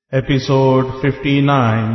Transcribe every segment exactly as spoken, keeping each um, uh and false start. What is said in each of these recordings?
Episode fifty-nine.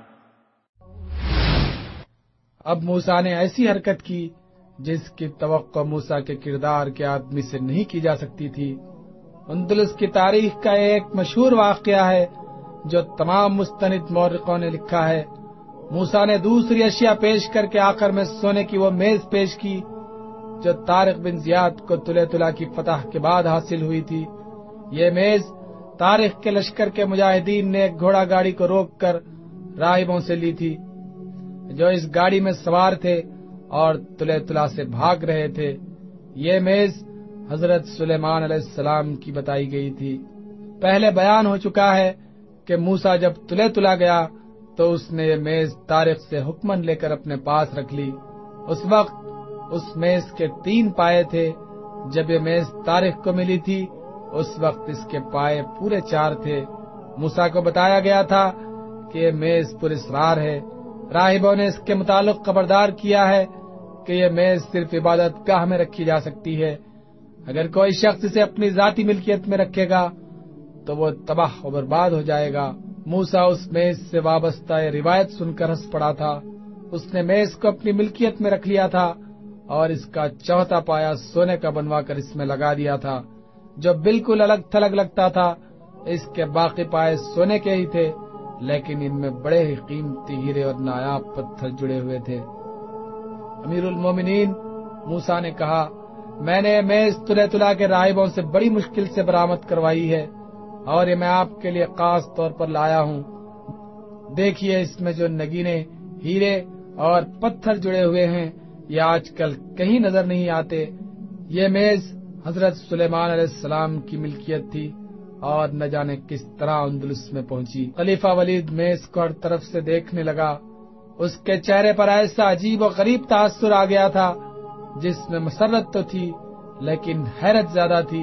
اب موسیٰ نے ایسی حرکت کی جس کی توقع موسیٰ کے کردار کے آدمی سے نہیں کی جا سکتی تھی۔ اندلس کی تاریخ کا ایک مشہور واقعہ ہے جو تمام مستند مورخوں نے لکھا ہے۔ موسیٰ نے دوسری اشیاء پیش کر کے آخر میں سونے کی وہ میز پیش کی جو طارق بن زیاد کو طلح طلح کی فتح کے بعد حاصل ہوئی تھی۔ یہ میز طارق کے لشکر کے مجاہدین نے ایک گھوڑا گاڑی کو روک کر راہبوں سے لی تھی جو اس گاڑی میں سوار تھے اور طلح طلح سے بھاگ رہے تھے۔ یہ میز حضرت سلیمان علیہ السلام کی بتائی گئی تھی۔ پہلے بیان ہو چکا ہے کہ موسیٰ جب طلح طلح گیا تو اس نے یہ میز طارق سے حکماً لے کر اپنے پاس رکھ لی۔ اس وقت اس میز کے تین پائے تھے۔ جب یہ میز طارق کو ملی تھی اس وقت اس کے پائے پورے چار تھے۔ موسیٰ کو بتایا گیا تھا کہ یہ میز پر اسرار ہے۔ راہبوں نے اس کے متعلق خبردار کیا ہے کہ یہ میز صرف عبادت گاہ میں رکھی جا سکتی ہے۔ اگر کوئی شخص اسے اپنی ذاتی ملکیت میں رکھے گا تو وہ تباہ و برباد ہو جائے گا۔ موسیٰ اس میز سے وابستہ یہ روایت سن کر ہنس پڑا تھا۔ اس نے میز کو اپنی ملکیت میں رکھ لیا تھا اور اس کا چوتھا پایا سونے کا بنوا کر اس میں لگا دیا تھا جو بالکل الگ تھلگ لگتا تھا۔ اس کے باقی پائے سونے کے ہی تھے لیکن ان میں بڑے ہی قیمتی ہیرے اور نایاب پتھر جڑے ہوئے تھے۔ امیر المومنین موسیٰ نے کہا، میں نے یہ میز طلح طلح کے راہبوں سے بڑی مشکل سے برآمد کروائی ہے اور یہ میں آپ کے لیے خاص طور پر لایا ہوں۔ دیکھیے اس میں جو نگینے، ہیرے اور پتھر جڑے ہوئے ہیں یہ آج کل کہیں نظر نہیں آتے۔ یہ میز حضرت سلیمان علیہ السلام کی ملکیت تھی اور نہ جانے کس طرح اندلس میں پہنچی۔ خلیفہ ولید میز کو ہر طرف سے دیکھنے لگا۔ اس کے چہرے پر ایسا عجیب و غریب تاثر آ گیا تھا جس میں مسرت تو تھی لیکن حیرت زیادہ تھی۔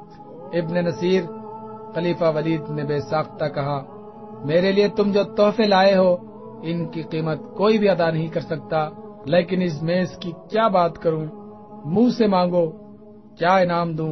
ابن نصیر خلیفہ ولید نے بے ساختہ کہا، میرے لیے تم جو تحفے لائے ہو ان کی قیمت کوئی بھی ادا نہیں کر سکتا، لیکن اس میز کی کیا بات کروں؟ منہ سے مانگو، کیا انعام دوں؟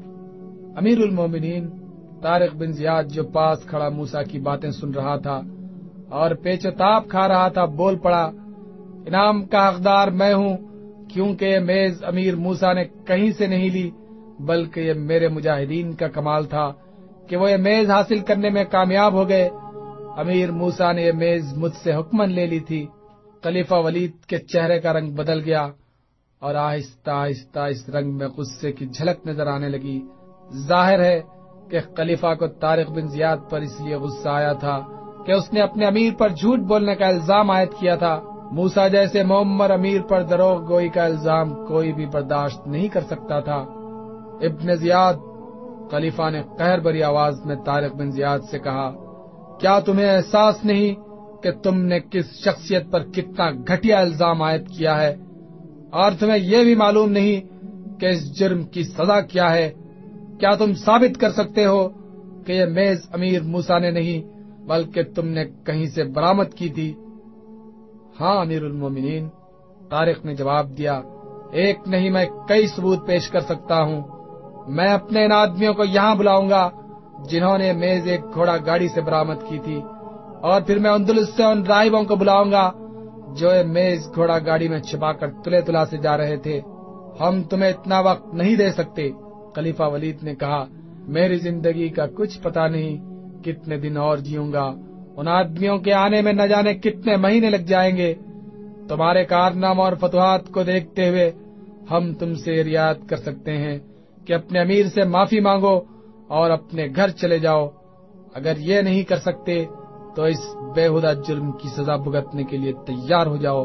امیر المومنین طارق بن زیاد جو پاس کھڑا موسیٰ کی باتیں سن رہا تھا اور پیچ و تاب کھا رہا تھا بول پڑا، انعام کا حقدار میں ہوں کیونکہ یہ میز امیر موسیٰ نے کہیں سے نہیں لی بلکہ یہ میرے مجاہدین کا کمال تھا کہ وہ یہ میز حاصل کرنے میں کامیاب ہو گئے۔ امیر موسیٰ نے یہ میز مجھ سے حکماً لے لی تھی۔ خلیفہ ولید کے چہرے کا رنگ بدل گیا اور آہستہ آہستہ اس رنگ میں غصے کی جھلک نظر آنے لگی۔ ظاہر ہے کہ خلیفہ کو طارق بن زیاد پر اس لیے غصہ آیا تھا کہ اس نے اپنے امیر پر جھوٹ بولنے کا الزام عائد کیا تھا۔ موسیٰ جیسے معمر امیر پر دروغ گوئی کا الزام کوئی بھی برداشت نہیں کر سکتا تھا۔ ابن زیاد، خلیفہ نے قہر بھری آواز میں طارق بن زیاد سے کہا، کیا تمہیں احساس نہیں کہ تم نے کس شخصیت پر کتنا گھٹیا الزام عائد کیا ہے، اور تمہیں یہ بھی معلوم نہیں کہ اس جرم کی سزا کیا ہے؟ کیا تم ثابت کر سکتے ہو کہ یہ میز امیر موسیٰ نے نہیں بلکہ تم نے کہیں سے برآمد کی تھی؟ ہاں امیر المومنین، طارق نے جواب دیا، ایک نہیں میں کئی ثبوت پیش کر سکتا ہوں۔ میں اپنے ان آدمیوں کو یہاں بلاؤں گا جنہوں نے میز ایک گھوڑا گاڑی سے برآمد کی تھی، اور پھر میں اندلس سے ان راہبوں کو بلاؤں گا جو یہ میز گھوڑا گاڑی میں چھپا کر طلح طلح سے جا رہے تھے۔ ہم تمہیں اتنا وقت نہیں دے سکتے۔ خلیفہ ولید نے کہا، میری زندگی کا کچھ پتہ نہیں کتنے دن اور جیوں گا، ان آدمیوں کے آنے میں نہ جانے کتنے مہینے لگ جائیں گے۔ تمہارے کارناموں اور فتوحات کو دیکھتے ہوئے ہم تم سے رعایت کر سکتے ہیں کہ اپنے امیر سے معافی مانگو اور اپنے گھر چلے جاؤ۔ اگر یہ نہیں کر سکتے تو اس بےہودہ جرم کی سزا بھگتنے کے لیے تیار ہو جاؤ۔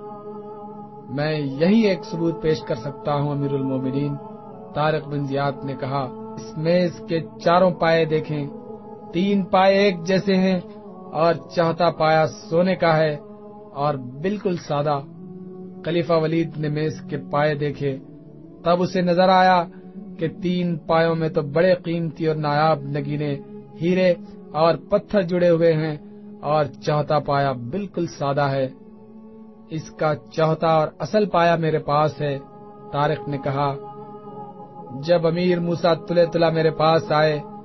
میں یہی ایک ثبوت پیش کر سکتا ہوں امیر المومنین، طارق بن زیاد نے کہا، اس میز کے چاروں پائے دیکھیں، تین پائے ایک جیسے ہیں اور چوتھا پایا سونے کا ہے اور بالکل سادہ۔ خلیفہ ولید نے میز کے پائے دیکھے، تب اسے نظر آیا کہ تین پایوں میں تو بڑے قیمتی اور نایاب نگینے، ہیرے اور پتھر جڑے ہوئے ہیں اور چوتھا پایا بالکل سادہ ہے۔ اس کا چوتھا اور اصل پایا میرے پاس ہے۔ طارق نے کہا، جب امیر موسیٰ طلح طلح میرے پاس آئے تو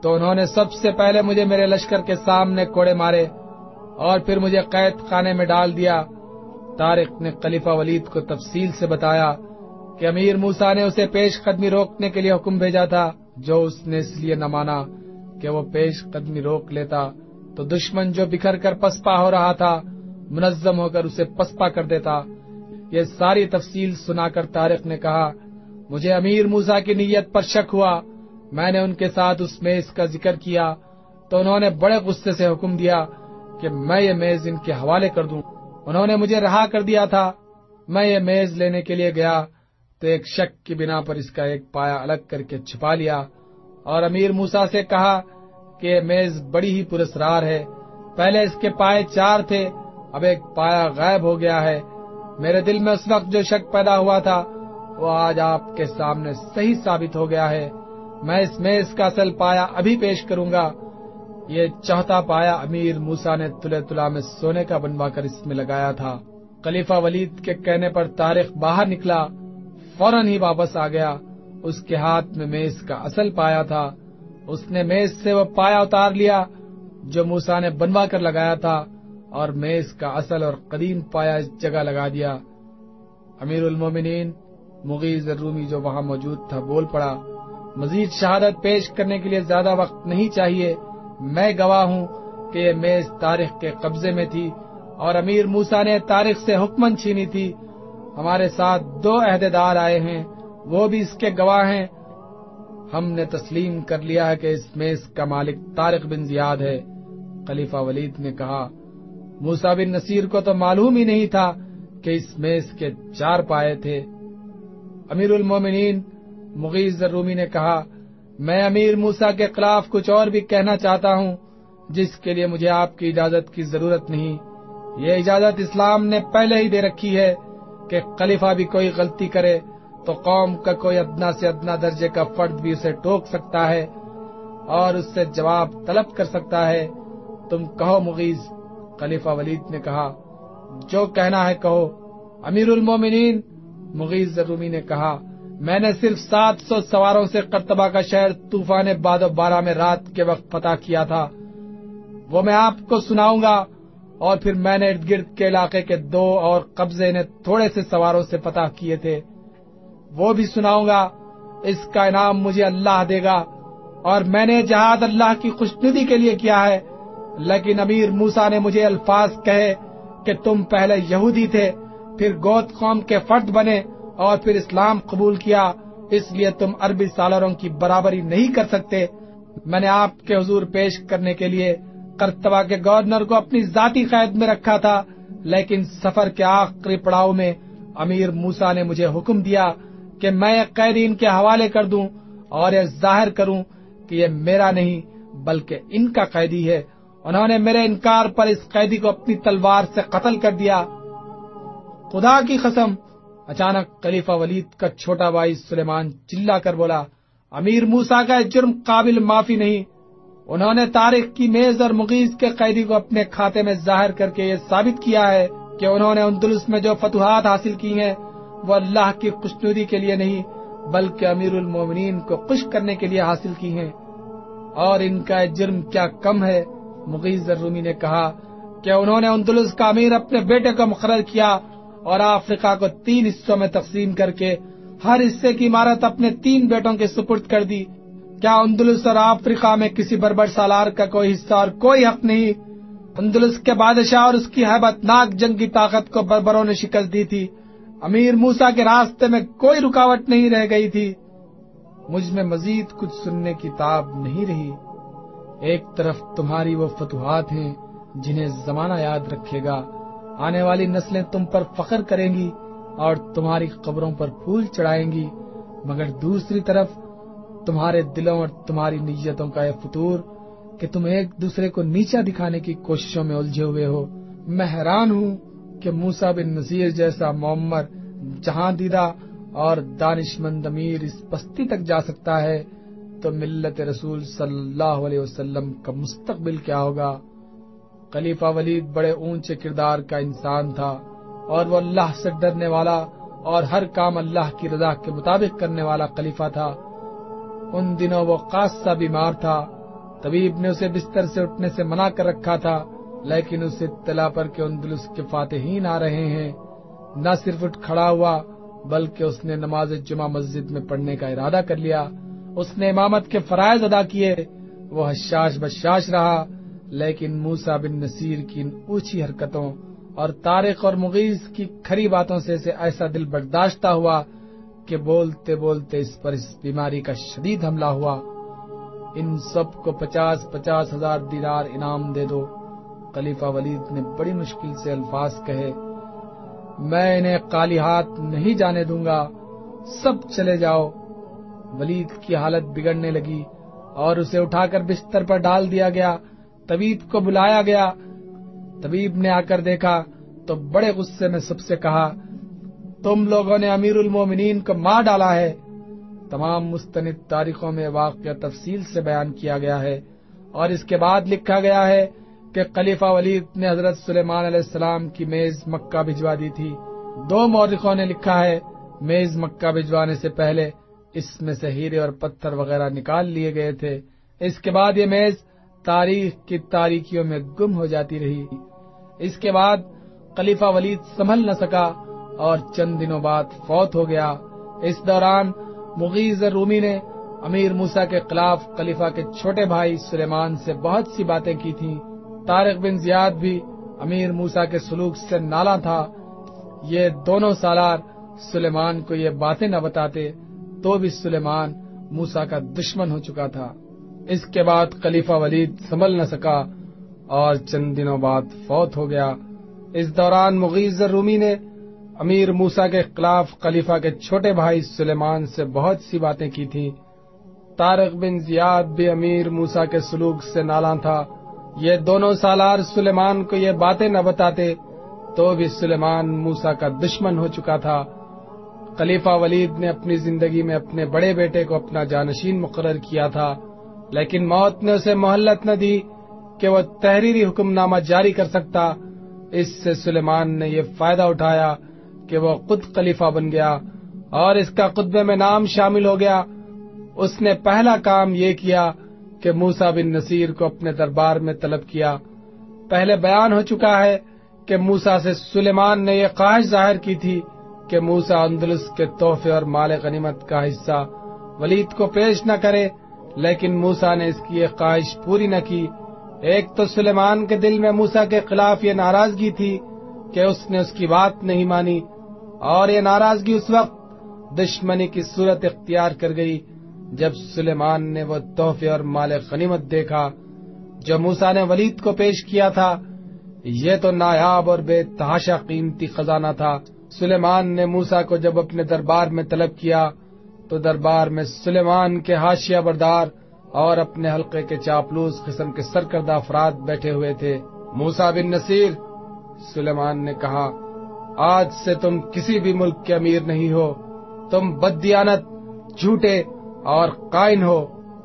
تو انہوں نے سب سے پہلے مجھے میرے لشکر کے سامنے کوڑے مارے اور پھر مجھے قید خانے میں ڈال دیا۔ طارق نے خلیفہ ولید کو تفصیل سے بتایا کہ امیر موسیٰ نے اسے پیش قدمی روکنے کے لیے حکم بھیجا تھا، جو اس نے اس لیے نہ مانا کہ وہ پیش قدمی روک لیتا تو دشمن جو بکھر کر پسپا ہو رہا تھا منظم ہو کر اسے پسپا کر دیتا۔ یہ ساری تفصیل سنا کر طارق نے کہا، مجھے امیر موسیٰ کی نیت پر شک ہوا۔ میں نے ان کے ساتھ اس میز کا ذکر کیا تو انہوں نے بڑے غصے سے حکم دیا کہ میں یہ میز ان کے حوالے کر دوں۔ انہوں نے مجھے رہا کر دیا تھا۔ میں یہ میز لینے کے لیے گیا تو ایک شک کی بنا پر اس کا ایک پایا الگ کر کے چھپا لیا اور امیر موسیٰ سے کہا کہ یہ میز بڑی ہی پراسرار ہے۔ پہلے اس کے پائے چار تھے، اب ایک پایا غائب ہو گیا ہے۔ میرے دل میں اس وقت جو شک پیدا ہوا تھا وہ آج آپ کے سامنے صحیح ثابت ہو گیا ہے۔ میں اس میز کا اصل پایا ابھی پیش کروں گا۔ یہ چوتھا پایا امیر موسیٰ نے تلے تلا میں سونے کا بنوا کر اس میں لگایا تھا۔ خلیفہ ولید کے کہنے پر طارق باہر نکلا، فوراً ہی واپس آ گیا۔ اس کے ہاتھ میں میز کا اصل پایا تھا۔ اس نے میز سے وہ پایا اتار لیا جو موسیٰ نے بنوا کر لگایا تھا اور میز کا اصل اور قدیم پایا اس جگہ لگا دیا۔ امیر المومنین مغیث الرومی جو وہاں موجود تھا بول پڑا، مزید شہادت پیش کرنے کے لیے زیادہ وقت نہیں چاہیے۔ میں گواہ ہوں کہ یہ میز طارق کے قبضے میں تھی اور امیر موسیٰ نے طارق سے حکمن چھینی تھی۔ ہمارے ساتھ دو عہدیدار آئے ہیں، وہ بھی اس کے گواہ ہیں۔ ہم نے تسلیم کر لیا ہے کہ اس میز کا مالک طارق بن زیاد ہے۔ خلیفہ ولید نے کہا، موسیٰ بن نصیر کو تو معلوم ہی نہیں تھا کہ اس میز کے چار پائے تھے۔ امیر المومنین مغیث الرومی نے کہا، میں امیر موسیٰ کے خلاف کچھ اور بھی کہنا چاہتا ہوں جس کے لیے مجھے آپ کی اجازت کی ضرورت نہیں۔ یہ اجازت اسلام نے پہلے ہی دے رکھی ہے کہ خلیفہ بھی کوئی غلطی کرے تو قوم کا کوئی ادنا سے ادنا درجے کا فرد بھی اسے ٹوک سکتا ہے اور اس سے جواب طلب کر سکتا ہے۔ تم کہو مغیث۔ خلیفہ ولید نے کہا، جو کہنا ہے کہو۔ امیر المومنین مغیث الرومی نے کہا، میں نے صرف سات سو سواروں سے قرطبہ کا شہر طوفان باد و بارہ میں رات کے وقت فتح کیا تھا، وہ میں آپ کو سناؤں گا، اور پھر میں نے ارد گرد کے علاقے کے دو اور قبضے نے تھوڑے سے سواروں سے فتح کیے تھے، وہ بھی سناؤں گا۔ اس کا انعام مجھے اللہ دے گا، اور میں نے جہاد اللہ کی خوشنودی کے لیے کیا ہے۔ لیکن امیر موسیٰ نے مجھے الفاظ کہے کہ تم پہلے یہودی تھے، پھر گوت قوم کے فرد بنے اور پھر اسلام قبول کیا، اس لیے تم عربی سالاروں کی برابری نہیں کر سکتے۔ میں نے آپ کے حضور پیش کرنے کے لیے قرطبہ کے گورنر کو اپنی ذاتی قید میں رکھا تھا، لیکن سفر کے آخری پڑاؤ میں امیر موسیٰ نے مجھے حکم دیا کہ میں یہ قیدی ان کے حوالے کر دوں اور یہ ظاہر کروں کہ یہ میرا نہیں بلکہ ان کا قیدی ہے۔ انہوں نے میرے انکار پر اس قیدی کو اپنی تلوار سے قتل کر دیا۔ خدا کی قسم! اچانک خلیفہ ولید کا چھوٹا بھائی سلیمان چلا کر بولا، امیر موسیٰ کا جرم قابل معافی نہیں۔ انہوں نے طارق کی میز اور مغیث کے قیدی کو اپنے کھاتے میں ظاہر کر کے یہ ثابت کیا ہے کہ انہوں نے اندلس میں جو فتوحات حاصل کی ہیں وہ اللہ کی خوشنودی کے لیے نہیں بلکہ امیر المومنین کو خوش کرنے کے لیے حاصل کی ہیں، اور ان کا جرم کیا کم ہے۔ مغیث الرومی نے کہا کہ انہوں نے اندلس کا امیر اپنے بیٹے کو مقرر کیا اور افریقہ کو تین حصوں میں تقسیم کر کے ہر حصے کی عمارت اپنے تین بیٹوں کے سپرد کر دی۔ کیا اندلس اور افریقہ میں کسی بربر سالار کا کوئی حصہ اور کوئی حق نہیں؟ اندلس کے بادشاہ اور اس کی ہیبت ناک جنگی طاقت کو بربروں نے شکست دی تھی۔ امیر موسیٰ کے راستے میں کوئی رکاوٹ نہیں رہ گئی تھی۔ مجھ میں مزید کچھ سننے کی تاب نہیں رہی۔ ایک طرف تمہاری وہ فتوحات ہیں جنہیں زمانہ یاد رکھے گا، آنے والی نسلیں تم پر فخر کریں گی اور تمہاری قبروں پر پھول چڑھائیں گی، مگر دوسری طرف تمہارے دلوں اور تمہاری نیتوں کا یہ فتور کہ تم ایک دوسرے کو نیچا دکھانے کی کوششوں میں الجھے ہوئے ہو۔ میں حیران ہوں کہ موسیٰ بن نصیر جیسا معمر، جہاں دیدہ اور دانش مند امیر اس پستی تک جا سکتا ہے تو ملت رسول صلی اللہ علیہ وسلم کا مستقبل کیا ہوگا؟ خلیفہ ولید بڑے اونچے کردار کا انسان تھا اور وہ اللہ سے ڈرنے والا اور ہر کام اللہ کی رضا کے مطابق کرنے والا خلیفہ تھا۔ ان دنوں وہ خاصا بیمار تھا طبیب نے اسے بستر سے اٹھنے سے منع کر رکھا تھا، لیکن اسے اطلاع پر کہ اندلس کے فاتحین آ رہے ہیں، نہ صرف اٹھ کھڑا ہوا بلکہ اس نے نماز جمعہ مسجد میں پڑھنے کا ارادہ کر لیا۔ اس نے امامت کے فرائض ادا کیے۔ وہ حشاش بشاش رہا، لیکن موسیٰ بن نصیر کی ان اونچی حرکتوں اور طارق اور مغیث کی کھری باتوں سے اسے ایسا دل برداشتہ ہوا کہ بولتے بولتے اس پر اس بیماری کا شدید حملہ ہوا۔ ان سب کو پچاس پچاس ہزار دینار انعام دے دو۔ خلیفہ ولید نے بڑی مشکل سے الفاظ کہے، میں انہیں خالی ہاتھ نہیں جانے دوں گا، سب چلے جاؤ۔ ولید کی حالت بگڑنے لگی اور اسے اٹھا کر بستر پر ڈال دیا گیا۔ طبیب کو بلایا گیا۔ طبیب نے آ کر دیکھا تو بڑے غصے میں سب سے کہا، تم لوگوں نے امیر المومنین کو مار ڈالا ہے۔ تمام مستند تاریخوں میں واقعہ تفصیل سے بیان کیا گیا ہے، اور اس کے بعد لکھا گیا ہے کہ خلیفہ ولید نے حضرت سلیمان علیہ السلام کی میز مکہ بھجوا دی تھی۔ دو مورخوں نے لکھا ہے میز مکہ بھجوانے سے پہلے اس میں سے ہیرے اور پتھر وغیرہ نکال لیے گئے تھے۔ اس کے بعد یہ میز تاریخ کی تاریکیوں میں گم ہو جاتی رہی۔ اس کے بعد خلیفہ ولید سنبھل نہ سکا اور چند دنوں بعد فوت ہو گیا۔ اس دوران مغیث رومی نے امیر موسیٰ کے خلاف خلیفہ کے چھوٹے بھائی سلیمان سے بہت سی باتیں کی تھیں۔ طارق بن زیاد بھی امیر موسیٰ کے سلوک سے نالاں تھا۔ یہ دونوں سالار سلیمان کو یہ باتیں نہ بتاتے تو بھی سلیمان موسیٰ کا دشمن ہو چکا تھا۔ اس کے بعد خلیفہ ولید سنبھل نہ سکا اور چند دنوں بعد فوت ہو گیا۔ اس دوران مغیث رومی نے امیر موسیٰ کے خلاف خلیفہ کے چھوٹے بھائی سلیمان سے بہت سی باتیں کی تھیں۔ طارق بن زیاد بھی امیر موسیٰ کے سلوک سے نالاں تھا۔ یہ دونوں سالار سلیمان کو یہ باتیں نہ بتاتے تو بھی سلیمان موسیٰ کا دشمن ہو چکا تھا۔ خلیفہ ولید نے اپنی زندگی میں اپنے بڑے بیٹے کو اپنا جانشین مقرر کیا تھا، لیکن موت نے اسے مہلت نہ دی کہ وہ تحریری حکم نامہ جاری کر سکتا۔ اس سے سلیمان نے یہ فائدہ اٹھایا کہ وہ خود خلیفہ بن گیا اور اس کا خطبے میں نام شامل ہو گیا۔ اس نے پہلا کام یہ کیا کہ موسیٰ بن نصیر کو اپنے دربار میں طلب کیا۔ پہلے بیان ہو چکا ہے کہ موسیٰ سے سلیمان نے یہ خواہش ظاہر کی تھی کہ موسیٰ اندلس کے تحفے اور مال غنیمت کا حصہ ولید کو پیش نہ کرے، لیکن موسیٰ نے اس کی یہ خواہش پوری نہ کی۔ ایک تو سلیمان کے دل میں موسیٰ کے خلاف یہ ناراضگی تھی کہ اس نے اس کی بات نہیں مانی، اور یہ ناراضگی اس وقت دشمنی کی صورت اختیار کر گئی جب سلیمان نے وہ تحفے اور مال غنیمت دیکھا جو موسیٰ نے ولید کو پیش کیا تھا۔ یہ تو نایاب اور بے تحاشا قیمتی خزانہ تھا۔ سلیمان نے موسیٰ کو جب اپنے دربار میں طلب کیا تو دربار میں سلیمان کے حاشیہ بردار اور اپنے حلقے کے چاپلوس قسم کے سرکردہ افراد بیٹھے ہوئے تھے۔ موسیٰ بن نصیر، سلیمان نے کہا، آج سے تم کسی بھی ملک کے امیر نہیں ہو، تم بددیانت، جھوٹے اور خائن ہو۔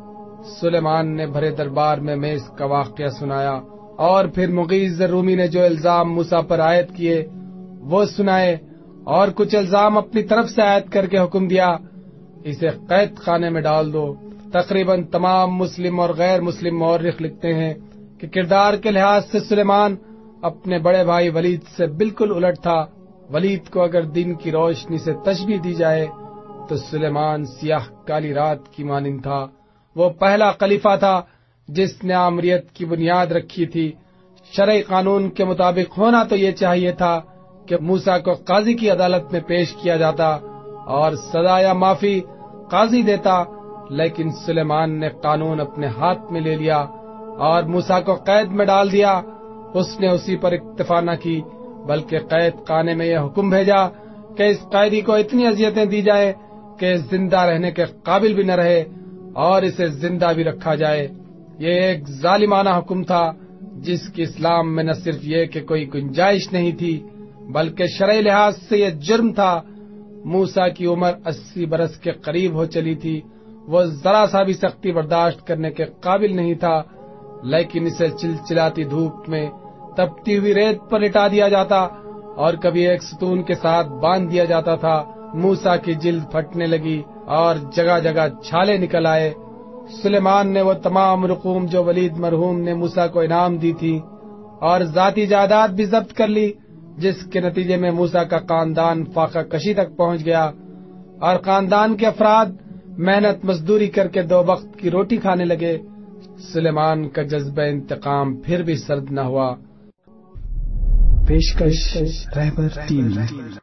سلیمان نے بھرے دربار میں میز کا واقعہ سنایا اور پھر مغیث رومی نے جو الزام موسیٰ پر عائد کیے وہ سنائے اور کچھ الزام اپنی طرف سے عائد کر کے حکم دیا، اسے قید خانے میں ڈال دو۔ تقریباً تمام مسلم اور غیر مسلم مورخ لکھتے ہیں کہ کردار کے لحاظ سے سلیمان اپنے بڑے بھائی ولید سے بالکل الٹ تھا۔ ولید کو اگر دن کی روشنی سے تشبیہ دی جائے تو سلیمان سیاہ کالی رات کی مانند تھا۔ وہ پہلا خلیفہ تھا جس نے آمریت کی بنیاد رکھی تھی۔ شرعی قانون کے مطابق ہونا تو یہ چاہیے تھا کہ موسیٰ کو قاضی کی عدالت میں پیش کیا جاتا اور سزا یا معافی قاضی دیتا، لیکن سلیمان نے قانون اپنے ہاتھ میں لے لیا اور موسیٰ کو قید میں ڈال دیا۔ اس نے اسی پر اکتفا نہ کی بلکہ قید خانے میں یہ حکم بھیجا کہ اس قیدی کو اتنی اذیتیں دی جائیں کہ زندہ رہنے کے قابل بھی نہ رہے اور اسے زندہ بھی رکھا جائے۔ یہ ایک ظالمانہ حکم تھا جس کی اسلام میں نہ صرف یہ کہ کوئی گنجائش نہیں تھی بلکہ شرعی لحاظ سے یہ جرم تھا۔ موسیٰ کی عمر اسی برس کے قریب ہو چلی تھی۔ وہ ذرا سا بھی سختی برداشت کرنے کے قابل نہیں تھا، لیکن اسے چلچلاتی دھوپ میں تپتی ہوئی ریت پر لٹا دیا جاتا اور کبھی ایک ستون کے ساتھ باندھ دیا جاتا تھا۔ موسیٰ کی جلد پھٹنے لگی اور جگہ جگہ چھالے نکل آئے۔ سلیمان نے وہ تمام رقوم جو ولید مرحوم نے موسیٰ کو انعام دی تھی اور ذاتی جائیداد بھی ضبط کر لی، جس کے نتیجے میں موسیٰ کا خاندان فاقہ کشی تک پہنچ گیا اور خاندان کے افراد محنت مزدوری کر کے دو وقت کی روٹی کھانے لگے۔ سلیمان کا جذبہ انتقام پھر بھی سرد نہ ہوا۔ پیشکش رہبر ٹی وی۔